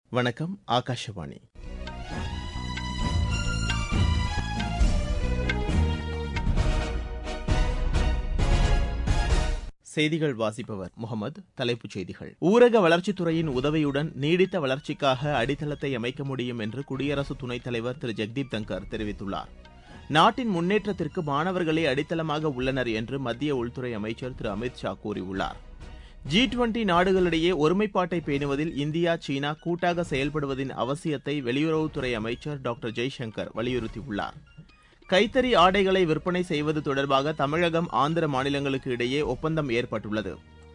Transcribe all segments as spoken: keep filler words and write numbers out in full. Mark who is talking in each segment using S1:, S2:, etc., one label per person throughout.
S1: வணக்கம். ஆகாஷவாணி. செய்திகள் வாசிப்பவர் முகமது. தலைப்புச் செய்திகள். ஊரக வளர்ச்சித்துறையின் உதவியுடன் நீடித்த வளர்ச்சிக்காக அடித்தளத்தை அமைக்க முடியும் என்று குடியரசு துணைத் தலைவர் திரு ஜெக்தீப் தங்கர் தெரிவித்துள்ளார். நாட்டின் முன்னேற்றத்திற்கு மாணவர்களே அடித்தளமாக உள்ளனர் என்று மத்திய உள்துறை அமைச்சர் திரு அமித் ஷா கூறியுள்ளார். ஜி டுவெண்டி நாடுகளிடையே ஒருமைப்பாட்டை பேணுவதில் இந்தியா சீனா கூட்டாக செயல்படுவதின் அவசியத்தை வெளியுறவுத்துறை அமைச்சர் டாக்டர் ஜெய்சங்கர் வலியுறுத்தியுள்ளார். கைத்தறி ஆடைகளை விற்பனை செய்வது தொடர்பாக தமிழகம் ஆந்திர மாநிலங்களுக்கு இடையே ஒப்பந்தம் ஏற்பட்டுள்ளது.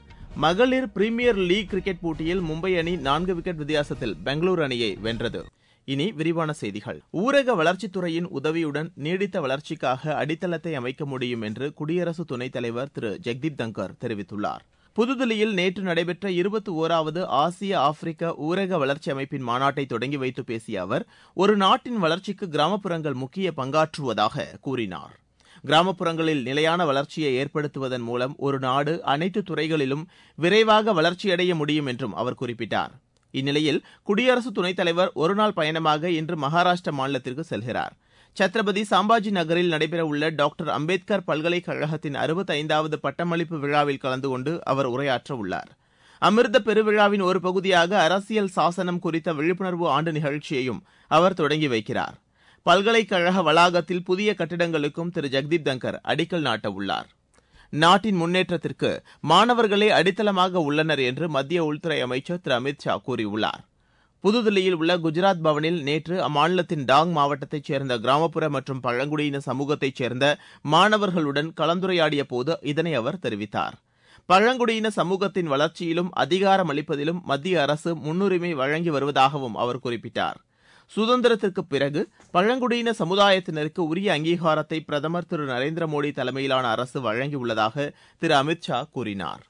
S1: மகளிர் பிரீமியர் லீக் கிரிக்கெட் போட்டியில் மும்பை அணி நான்கு விக்கெட் வித்தியாசத்தில் பெங்களூரு அணியை வென்றது. இனி விரிவான செய்திகள். ஊரக வளர்ச்சித்துறையின் உதவியுடன் நீடித்த வளர்ச்சிக்காக அடித்தளத்தை அமைக்க முடியும் என்று குடியரசு துணைத் தலைவர் திரு ஜெக்தீப் தங்கர் தெரிவித்துள்ளார். புதுதில்லியில் நேற்று நடைபெற்ற இருபத்தி ஓராவது ஆசிய ஆப்பிரிக்க ஊரக வளர்ச்சி அமைப்பின் மாநாட்டை தொடங்கி வைத்து பேசிய அவர், ஒரு நாட்டின் வளர்ச்சிக்கு கிராமப்புறங்கள் முக்கிய பங்காற்றுவதாக கூறினார். கிராமப்புறங்களில் நிலையான வளர்ச்சியை ஏற்படுத்துவதன் மூலம் ஒரு நாடு அனைத்து துறைகளிலும் விரைவாக வளர்ச்சியடைய முடியும் என்றும் அவர் குறிப்பிட்டார். இந்நிலையில் குடியரசு துணைத் தலைவர் ஒருநாள் பயணமாக இன்று மகாராஷ்டிர மாநிலத்திற்கு செல்கிறார். சத்ரபதி சாம்பாஜி நகரில் நடைபெறவுள்ள டாக்டர் அம்பேத்கர் பல்கலைக்கழகத்தின் அறுபத்தைந்தாவது பட்டமளிப்பு விழாவில் கலந்து கொண்டு அவர் உரையாற்ற உள்ளார். அமிர்த பெருவிழாவின் ஒரு பகுதியாக அரசியல் சாசனம் குறித்த விழிப்புணர்வு ஆண்டு நிகழ்ச்சியையும் அவர் தொடங்கி வைக்கிறார். பல்கலைக்கழக வளாகத்தில் புதிய கட்டிடங்களுக்கும் திரு ஜெக்தீப் தங்கர் அடிக்கல் நாட்ட உள்ளார். நாட்டின் முன்னேற்றத்திற்கு மாணவர்களே அடித்தளமாக உள்ளனர் என்று மத்திய உள்துறை அமைச்சர் திரு அமித் ஷா கூறியுள்ளார். புதுதில்லியில் உள்ள குஜராத் பவனில் நேற்று அம்மாநிலத்தின் டாங் மாவட்டத்தைச் சேர்ந்த கிராமப்புற மற்றும் பழங்குடியின சமூகத்தைச் சேர்ந்த மாணவர்களுடன் கலந்துரையாடிய போது இதனை அவர் தெரிவித்தார். பழங்குடியின சமூகத்தின் வளர்ச்சியிலும் அதிகாரமளிப்பதிலும் மத்திய அரசு முன்னுரிமை வழங்கி வருவதாகவும் அவர் குறிப்பிட்டார். சுதந்திரத்திற்கு பிறகு பழங்குடியின சமுதாயத்தினருக்கு உரிய அங்கீகாரத்தை பிரதமர் திரு நரேந்திர மோடி தலைமையிலான அரசு வழங்கியுள்ளதாக திரு அமித் ஷா கூறினார்.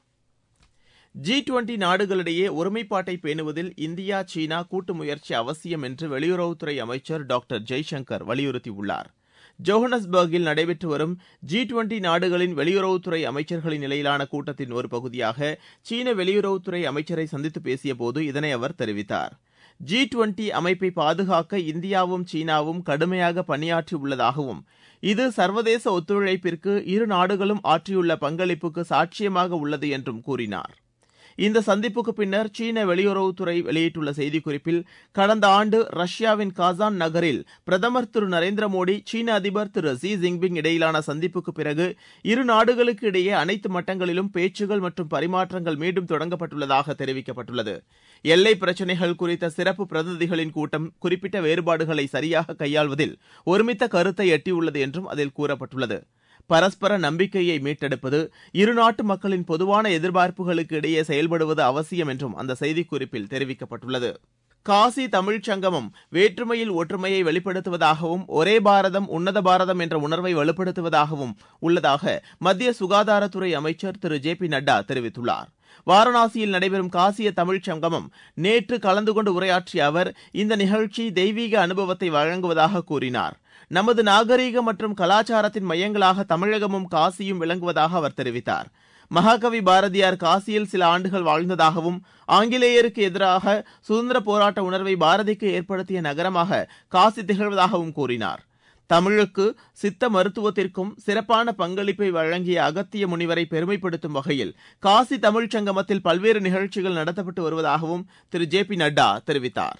S1: ஜி டுவெண்டி நாடுகளிடையே ஒருமைப்பாட்டை பேணுவதில் இந்தியா சீனா கூட்டு முயற்சி அவசியம் என்று வெளியுறவுத்துறை அமைச்சர் டாக்டர் ஜெய்சங்கர் வலியுறுத்தியுள்ளார். ஜோஹனஸ்பர்கில் நடைபெற்று வரும் ஜி டுவெண்டி நாடுகளின் வெளியுறவுத்துறை அமைச்சர்களின் நிலையிலான கூட்டத்தின் ஒரு பகுதியாக சீன வெளியுறவுத்துறை அமைச்சரை சந்தித்து பேசியபோது இதனை அவர் தெரிவித்தார். ஜி டுவெண்டி அமைப்பை பாதுகாக்க இந்தியாவும் சீனாவும் கடுமையாக பணியாற்றியுள்ளதாகவும், இது சர்வதேச ஒத்துழைப்பிற்கு இரு நாடுகளும் ஆற்றியுள்ள பங்களிப்புக்கு சாட்சியமாக உள்ளது என்றும் கூறினார். இந்த சந்திப்புக்கு பின்னர் சீன வெளியுறவுத்துறை வெளியிட்டுள்ள செய்திக்குறிப்பில், கடந்த ஆண்டு ரஷ்யாவின் காசான் நகரில் பிரதமர் திரு நரேந்திர மோடி சீன அதிபர் திரு ஜி ஜின்பிங் இடையிலான சந்திப்புக்கு பிறகு இரு நாடுகளுக்கு இடையே அனைத்து மட்டங்களிலும் பேச்சுகள் மற்றும் பரிமாற்றங்கள் மீண்டும் தொடங்கப்பட்டுள்ளதாக தெரிவிக்கப்பட்டுள்ளது. எல்லை பிரச்சினைகள் குறித்த சிறப்பு பிரதிநிதிகளின் கூட்டம் குறிப்பிட்ட வேறுபாடுகளை சரியாக கையாள்வதில் ஒருமித்த கருத்தை எட்டியுள்ளது என்றும் அதில் கூறப்பட்டுள்ளது. பரஸ்பர நம்பிக்கையை மீட்டெடுப்பது, இருநாட்டு மக்களின் பொதுவான எதிர்பார்ப்புகளுக்கு இடையே செயல்படுவது அவசியம் என்றும் அந்த செய்திக்குறிப்பில் தெரிவிக்கப்பட்டுள்ளது. காசி தமிழ்ச் சங்கமம் வேற்றுமையில் ஒற்றுமையை வெளிப்படுத்துவதாகவும், ஒரே பாரதம் உன்னத பாரதம் என்ற உணர்வை வலுப்படுத்துவதாகவும் உள்ளதாக மத்திய சுகாதாரத்துறை அமைச்சர் திரு ஜே பி நட்டா தெரிவித்துள்ளார். வாரணாசியில் நடைபெறும் காசிய தமிழ்ச் சங்கமம் நேற்று கலந்து கொண்டு உரையாற்றிய அவர், இந்த நிகழ்ச்சி தெய்வீக அனுபவத்தை வழங்குவதாக கூறினார். நமது நாகரீக மற்றும் கலாச்சாரத்தின் மையங்களாக தமிழகமும் காசியும் விளங்குவதாக அவர் தெரிவித்தார். மகாகவி பாரதியார் காசியில் சில ஆண்டுகள் வாழ்ந்ததாகவும், ஆங்கிலேயருக்கு எதிராக சுதந்திர போராட்ட உணர்வை பாரதிக்கு ஏற்படுத்திய நகரமாக காசி திகழ்வதாகவும் கூறினார். தமிழுக்கு சித்த மருத்துவத்திற்கும் சிறப்பான பங்களிப்பை வழங்கிய அகத்திய முனிவரை பெருமைப்படுத்தும் வகையில் காசி தமிழ்ச் சங்கமத்தில் பல்வேறு நிகழ்ச்சிகள் நடத்தப்பட்டு வருவதாகவும் திரு ஜே பி நட்டா தெரிவித்தார்.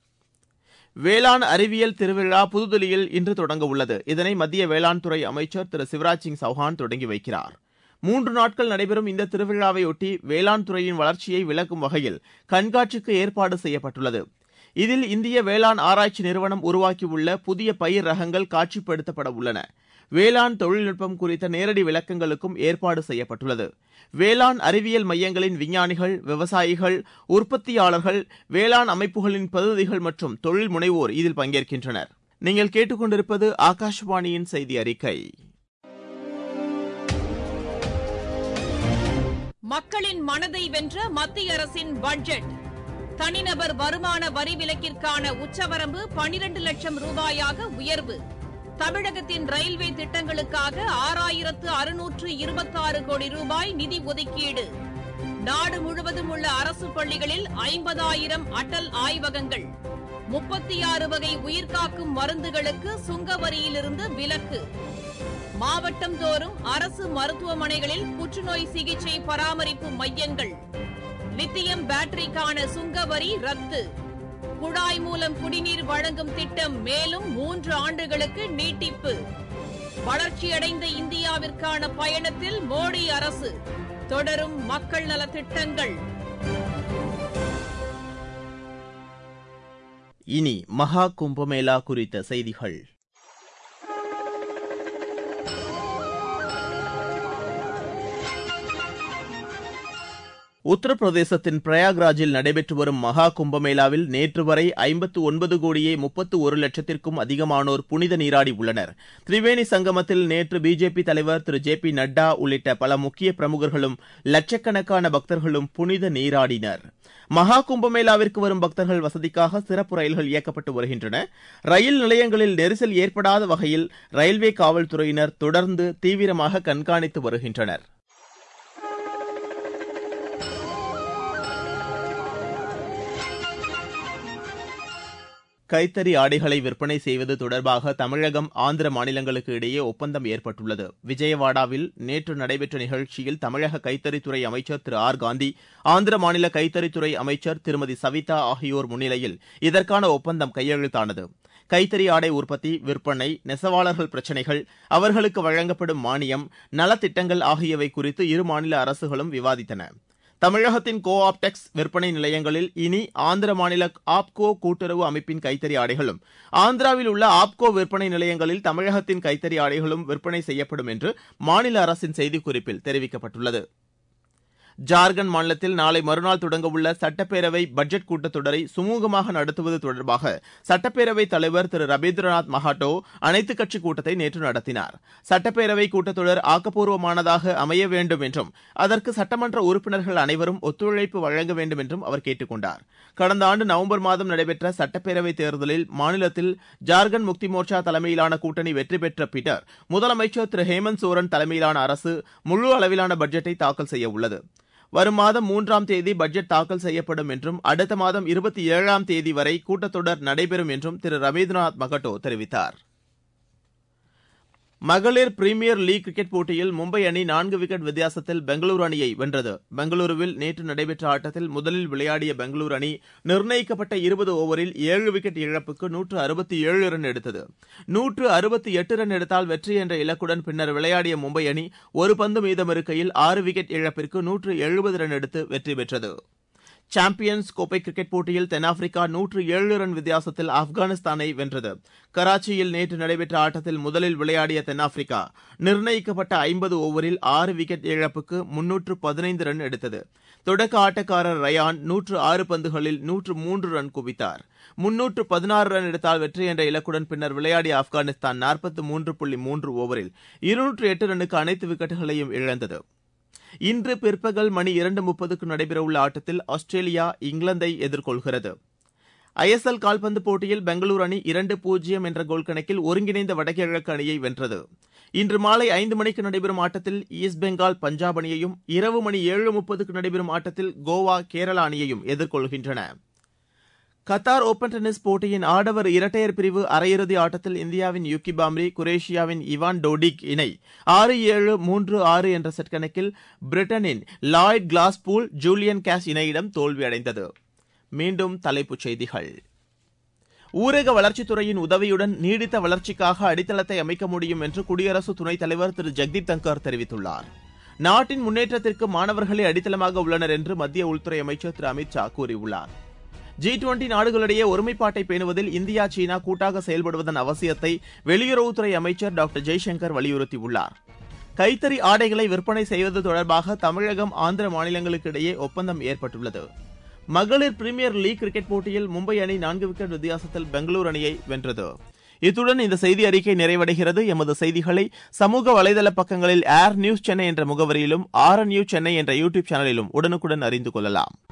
S1: வேளாண் அறிவியல் திருவிழா புதுதில்லியில் இன்று தொடங்க உள்ளது. இதனை மத்திய வேளாண் துறை அமைச்சர் திரு சிவராஜ் சிங் சௌஹான் தொடங்கி வைக்கிறார். மூன்று நாட்கள் நடைபெறும் இந்த திருவிழாவையொட்டி வேளாண் துறையின் வளர்ச்சியை விளக்கும் வகையில் கண்காட்சிக்கு ஏற்பாடு செய்யப்பட்டுள்ளது. இதில் இந்திய வேளாண் ஆராய்ச்சி நிறுவனம் உருவாக்கியுள்ள புதிய பயிர் ரகங்கள் காட்சிப்படுத்தப்பட உள்ளன. வேளாண் தொழில்நுட்பம் குறித்த நேரடி விளக்கங்களுக்கும் ஏற்பாடு செய்யப்பட்டுள்ளது. வேளாண் அறிவியல் மையங்களின் விஞ்ஞானிகள், விவசாயிகள், உற்பத்தியாளர்கள், வேளாண் அமைப்புகளின் பிரதிநிதிகள் மற்றும் தொழில் முனைவோர் இதில் பங்கேற்கின்றனர். நீங்கள் கேட்டுக்கொண்டிருப்பது ஆகாஷவாணியின் செய்தி அறிக்கை.
S2: மக்களின் மனதை வென்ற மத்திய அரசின் பட்ஜெட். தனிநபர் வருமான வரி விலக்கிற்கான உச்சவரம்பு பனிரண்டு லட்சம் ரூபாயாக உயர்வு. தமிழகத்தின் ரயில்வே திட்டங்களுக்காக ஆறாயிரத்து அறுநூற்று இருபத்தாறு கோடி ரூபாய் நிதி ஒதுக்கீடு. நாடு முழுவதும் உள்ள அரசு பள்ளிகளில் ஐம்பதாயிரம் அடல் ஆய்வகங்கள். முப்பத்தி ஆறு வகை உயிர்காக்கும் மருந்துகளுக்கு சுங்க வரியிலிருந்து விலக்கு. மாவட்டம் தோறும் அரசு மருத்துவமனைகளில் புற்றுநோய் சிகிச்சை பராமரிப்பு மையங்கள். லித்தியம் பேட்டரிக்கான சுங்க வரி ரத்து. குழாய் மூலம் குடிநீர் வழங்கும் திட்டம் மேலும் மூன்று ஆண்டுகளுக்கு நீட்டிப்பு. வளர்ச்சியடைந்த இந்தியாவிற்கான பயணத்தில் மோடி அரசு தொடரும் மக்கள் நலத் திட்டங்கள்.
S1: இனி மகா கும்பமேளா குறித்த செய்திகள். உத்தரப்பிரதேசத்தின் பிரயாக்ராஜில் நடைபெற்று வரும் மகா கும்பமேளாவில் நேற்று வரை ஐம்பத்து ஒன்பது கோடியே முப்பத்து ஒரு லட்சத்திற்கும் அதிகமானோர் புனித நீராடி உள்ளனர். திரிவேணி சங்கமத்தில் நேற்று பிஜேபி தலைவர் திரு ஜே பி நட்டா உள்ளிட்ட பல முக்கிய பிரமுகர்களும் லட்சக்கணக்கான பக்தர்களும் புனித நீராடினர். மகா கும்பமேளாவிற்கு வரும் பக்தர்கள் வசதிக்காக சிறப்பு ரயில்கள் இயக்கப்பட்டு வருகின்றன. ரயில் நிலையங்களில் நெரிசல் ஏற்படாத வகையில் ரயில்வே காவல்துறையினர் தொடர்ந்து தீவிரமாக கண்காணித்து வருகின்றனர். கைத்தறி ஆடைகளை விற்பனை செய்வது தொடர்பாக தமிழகம் ஆந்திர மாநிலங்களுக்கு இடையே ஒப்பந்தம் ஏற்பட்டுள்ளது. விஜயவாடாவில் நேற்று நடைபெற்ற நிகழ்ச்சியில் தமிழக கைத்தறித்துறை அமைச்சர் திரு ஆர் காந்தி, ஆந்திர மாநில கைத்தறித்துறை அமைச்சர் திருமதி சவிதா ஆகியோர் முன்னிலையில் இதற்கான ஒப்பந்தம் கையெழுத்தானது. கைத்தறி ஆடை உற்பத்தி, விற்பனை, நெசவாளர்கள் பிரச்சினைகள், அவர்களுக்கு வழங்கப்படும் மானியம், நலத்திட்டங்கள் ஆகியவை குறித்து இரு மாநில அரசுகளும் விவாதித்தன. தமிழகத்தின் கோ ஆப்டெக்ஸ் விற்பனை நிலையங்களில் இனி ஆந்திர மாநில ஆப்கோ கூட்டுறவு அமைப்பின் கைத்தறி ஆடைகளும், ஆந்திராவில் உள்ள ஆப்கோ விற்பனை நிலையங்களில் தமிழகத்தின் கைத்தறி ஆடைகளும் விற்பனை செய்யப்படும் என்று மாநில அரசின் செய்திக்குறிப்பில் தெரிவிக்கப்பட்டுள்ளது. ஜார்க்கண்ட் மாநிலத்தில் நாளை மறுநாள் தொடங்கவுள்ள சட்டப்பேரவை பட்ஜெட் கூட்டத்தொடரை சுமூகமாக நடத்துவது தொடர்பாக சட்டப்பேரவைத் தலைவர் திரு ரபீந்திரநாத் மஹாட்டோ அனைத்துக் கட்சி கூட்டத்தை நேற்று நடத்தினார். சட்டப்பேரவை கூட்டத்தொடர் ஆக்கப்பூர்வமானதாக அமைய வேண்டும் என்றும் அதற்கு சட்டமன்ற உறுப்பினர்கள் அனைவரும் ஒத்துழைப்பு வழங்க வேண்டும் என்றும் அவர் கேட்டுக் கொண்டார். கடந்த ஆண்டு நவம்பர் மாதம் நடைபெற்ற சட்டப்பேரவைத் தேர்தலில் மாநிலத்தில் ஜார்க்கண்ட் முக்தி மோர்ச்சா தலைமையிலான கூட்டணி வெற்றி பெற்ற பின்னர் முதலமைச்சர் திரு ஹேமந்த் சோரன் தலைமையிலான அரசு முழு அளவிலான பட்ஜெட்டை தாக்கல் செய்ய உள்ளது. வரும் மாதம் மூன்றாம் தேதி பட்ஜெட் தாக்கல் செய்யப்படும் என்றும் அடுத்த மாதம் இருபத்தி ஏழாம் தேதி வரை கூட்டத்தொடர் நடைபெறும் என்றும் திரு ரவீந்திரநாத் மகட்டோ தெரிவித்தார். மகளிர் பிரீமியர் லீக் கிரிக்கெட் போட்டியில் மும்பை அணி நான்கு விக்கெட் வித்தியாசத்தில் பெங்களூரு அணியை வென்றது. பெங்களூருவில் நேற்று நடைபெற்ற ஆட்டத்தில் முதலில் விளையாடிய பெங்களூரு அணி நிர்ணயிக்கப்பட்ட இருபது ஓவரில் ஏழு விக்கெட் இழப்புக்கு நூற்று அறுபத்தி ஏழு ரன் எடுத்தது. நூற்று அறுபத்தி எட்டு ரன் எடுத்தால் வெற்றி என்ற இலக்குடன் பின்னர் விளையாடிய மும்பை அணி ஒரு பந்து மீதம் இருக்கையில் ஆறு விக்கெட் இழப்பிற்கு நூற்று எழுபது ரன் எடுத்து வெற்றி பெற்றது. சாம்பியன்ஸ் கோப்பை கிரிக்கெட் போட்டியில் தென்னாப்பிரிக்கா நூற்று ஏழு ரன் வித்தியாசத்தில் ஆப்கானிஸ்தானை வென்றது. கராச்சியில் நேற்று நடைபெற்ற ஆட்டத்தில் முதலில் விளையாடிய தென்னாப்பிரிக்கா நிர்ணயிக்கப்பட்ட ஐம்பது ஓவரில் ஆறு விக்கெட் இழப்புக்கு முன்னூற்று பதினைந்து ரன் எடுத்தது. தொடக்க ஆட்டக்காரர் ரயான் நூற்று ஆறு பந்துகளில் நூற்று மூன்று ரன் குவித்தார். முன்னூற்று பதினாறு ரன் எடுத்தால் வெற்றி என்ற இலக்குடன் பின்னர் விளையாடிய ஆப்கானிஸ்தான் நாற்பத்தி மூன்று புள்ளி மூன்று ஓவரில் இருநூற்று எட்டு ரன்னுக்கு அனைத்து விக்கெட்டுகளையும் இழந்தது. இன்று பிற்பகல் மணி இரண்டு முப்பதுக்கு நடைபெறவுள்ள ஆட்டத்தில் ஆஸ்திரேலியா இங்கிலாந்தை எதிர்கொள்கிறது. ஐ எஸ் எல் கால்பந்து போட்டியில் பெங்களூரு அணி இரண்டு பூஜ்ஜியம் என்ற கோல் கணக்கில் ஒருங்கிணைந்த வடகிழக்கு அணியை வென்றது. இன்று மாலை ஐந்து மணிக்கு நடைபெறும் ஆட்டத்தில் ஈஸ்ட் பெங்கால் பஞ்சாப் அணியையும், இரவு மணி ஏழு முப்பதுக்கு நடைபெறும் ஆட்டத்தில் கோவா கேரளா அணியையும் எதிர்கொள்கின்றன. கத்தார் ஓபன் டென்னிஸ் போட்டியின் ஆடவர் இரட்டையர் பிரிவு அரையிறுதி ஆட்டத்தில் இந்தியாவின் யுகி பாம்ரி, குரேஷியாவின் இவான் டோடிக் இணை ஆறு ஏழு மூன்று ஆறு என்ற செட் கணக்கில் பிரிட்டனின் லாய்ட் கிளாஸ்பூல் ஜூலியன் கேஷ் இணையிடம் தோல்வியடைந்தது. மீண்டும் தலைப்புச் செய்திகள். ஊரக வளர்ச்சித்துறையின் உதவியுடன் நீடித்த வளர்ச்சிக்காக அடித்தளத்தை அமைக்க முடியும் என்று குடியரசு துணைத் தலைவர் திரு ஜெக்தீப் தங்கர் தெரிவித்துள்ளார். நாட்டின் முன்னேற்றத்திற்கு மாணவர்களே அடித்தளமாக உள்ளனர் என்று மத்திய உள்துறை அமைச்சர் திரு அமித் ஷா கூறியுள்ளார். ஜி டுவெண்டி நாடுகளிடையே ஒருமைப்பாட்டை பேணுவதில் இந்தியா சீனா கூட்டாக செயல்படுவதன் அவசியத்தை வெளியுறவுத்துறை அமைச்சர் டாக்டர் ஜெய்சங்கர் வலியுறுத்தியுள்ளார். கைத்தறி ஆடைகளை விற்பனை செய்வது தொடர்பாக தமிழகம் ஆந்திர மாநிலங்களுக்கு இடையே ஒப்பந்தம் ஏற்பட்டுள்ளது. மகளிர் பிரீமியர் லீக் கிரிக்கெட் போட்டியில் மும்பை அணி நான்கு விக்கெட் வித்தியாசத்தில் பெங்களூரு அணியை வென்றது. இத்துடன் இந்த செய்தி அறிக்கை நிறைவடைகிறது. எமது செய்திகளை சமூக வலைதள பக்கங்களில் ஏர் நியூஸ் சென்னை என்ற முகவரியிலும், ஆர் நியூஸ் சென்னை என்ற யூடியூப் சேனலிலும் உடனுக்குடன் அறிந்து கொள்ளலாம்.